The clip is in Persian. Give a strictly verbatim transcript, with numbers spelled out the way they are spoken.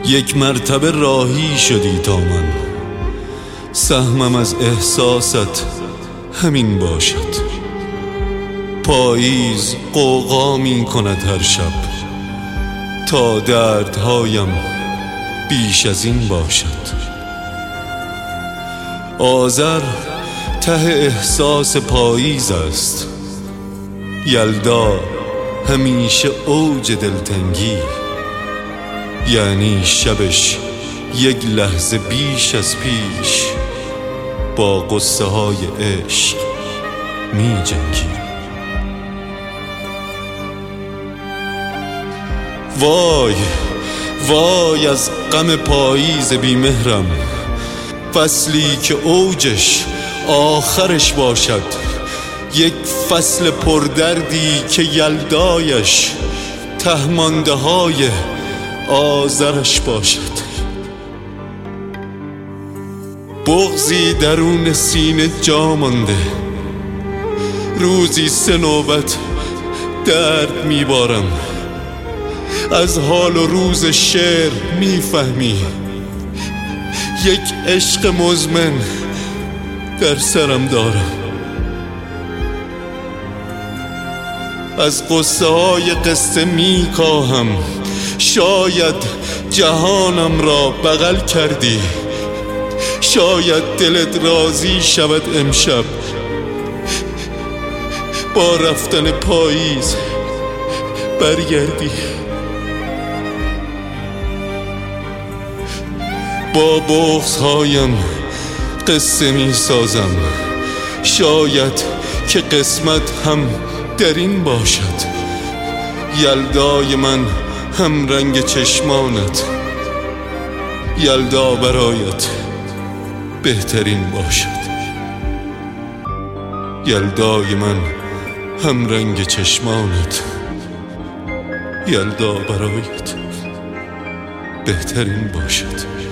یک مرتبه راهی شدی تا من، سهمم از احساست همین باشد. پاییز غوغا می کند هر شب تا دردهایم بیش از این باشد. آذر ته احساس پاییز است، یلدا همیشه اوج دلتنگی، یعنی شبش یک لحظه بیش از پیش با قصه های عشق می جنگی. وای وای از غم پاییز بیمهرم، فصلی که اوجش آخرش باشد، یک فصل پردردی که یلدایش تهمانده های آذرش باشد. بغضی درون سینه جا مانده، روزی سه نوبت درد میبارم. از حال و روز شعر میفهمی، یک عشق مزمن در سرم دارم. از قصه های قصه میکاهم، شاید جهانم را بغل کردی، شاید دلت راضی شود امشب با رفتن پاییز برگردی. با بغض‌هایم قصه می سازم، شاید که قسمت هم در این باشد. یلدای من هم رنگ چشمانت، یلدا برایت بهترین باشد. یلدای من هم رنگ چشمانت، یلدا برایت بهترین باشد.